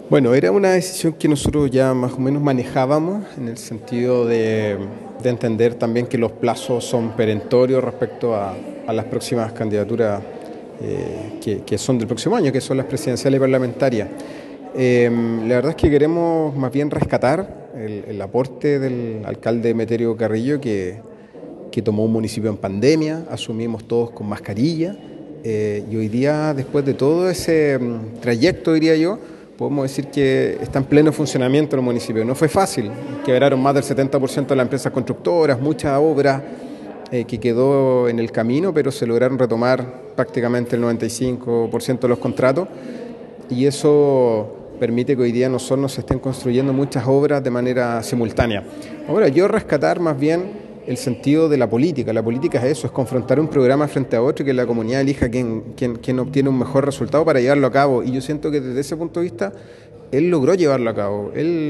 Bueno, era una decisión que nosotros ya más o menos manejábamos en el sentido de entender también que los plazos son perentorios respecto a las próximas candidaturas que son del próximo año, que son las presidenciales y parlamentarias. La verdad es que queremos más bien rescatar el aporte del alcalde Meterio Carrillo, que tomó un municipio en pandemia, asumimos todos con mascarilla, y hoy día, después de todo ese trayecto, diría yo, podemos decir que está en pleno funcionamiento el municipio. No fue fácil, quebraron más del 70% de las empresas constructoras, mucha obra que quedó en el camino, pero se lograron retomar prácticamente el 95% de los contratos, y eso permite que hoy día nosotros se estén construyendo muchas obras de manera simultánea. Ahora, yo rescatar más bien el sentido de la política. La política es eso, es confrontar un programa frente a otro y que la comunidad elija quién obtiene un mejor resultado para llevarlo a cabo. Y yo siento que desde ese punto de vista, él logró llevarlo a cabo. Él